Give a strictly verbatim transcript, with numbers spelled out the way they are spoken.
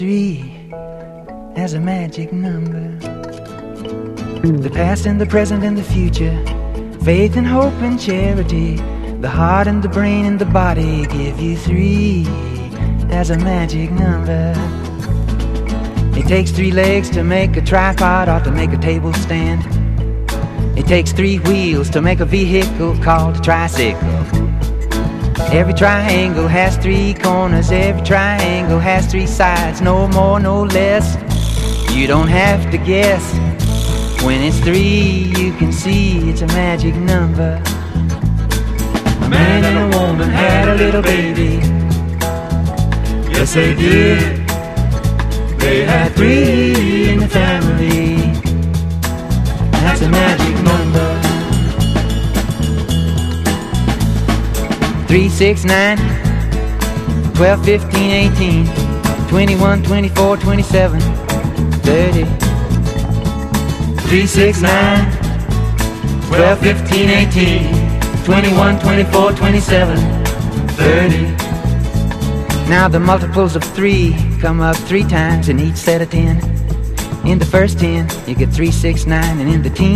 Three as a magic number. The past and the present and the future, faith and hope and charity, the heart and the brain and the body give you three as a magic number. It takes three legs to make a tripod or to make a table stand. It takes three wheels to make a vehicle called a tricycle. Every triangle has three corners, every triangle has three sides, no more, no less. You don't have to guess. When it's three, you can see it's a magic number. A man and a woman had a little baby. Yes, they did. They had three in the family. That's a magic number. Three, six, nine, twelve, fifteen, eighteen, twenty-one, twenty-four, twenty-seven, thirty. Three, six, nine, twelve, fifteen, eighteen, twenty-one, twenty-four, twenty-seven, thirty. Now the multiples of three come up three times in each set of ten. In the first ten, you get three, six, nine, and in the teens